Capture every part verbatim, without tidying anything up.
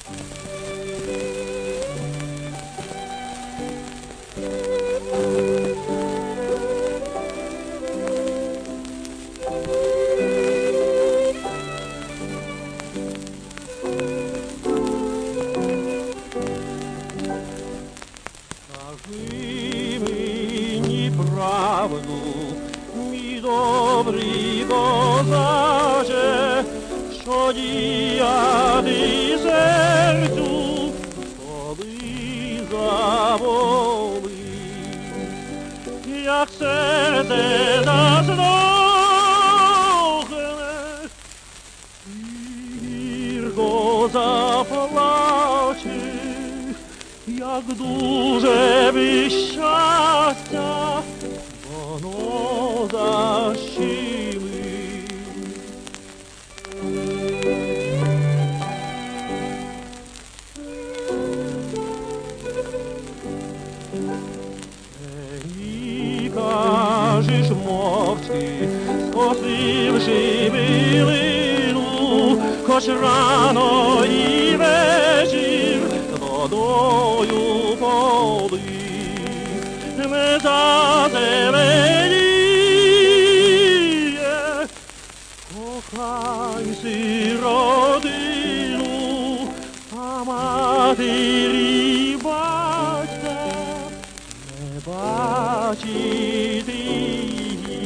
Скажи мені правду, мій добрий козаче, що діяти серцю, коли заболить, як серце заслухне, гірко заплаче, як дуже без щастя воно защемить. Мені кажеш мовчки, скосивши билину, хоч рано і вечір водою полив, не зазеленіє. Кохай сиротину, а матері батька не бачити її.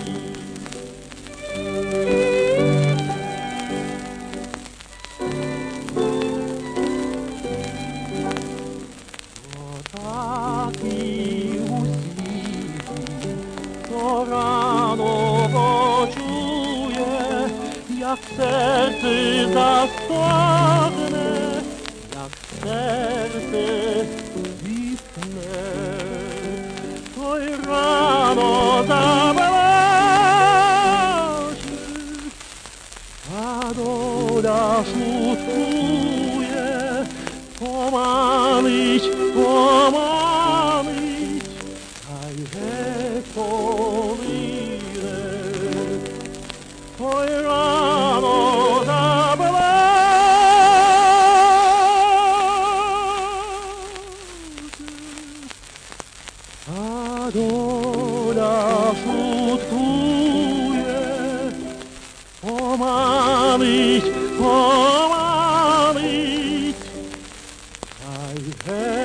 Так і у світі, хто рано почує, як серце застогне, як серце віпне, той рано заплаче, а доля шуткує, поманить, поманить, хай геть полине, ой рано заплаче, а доля шуткує, поманить, поманить, I have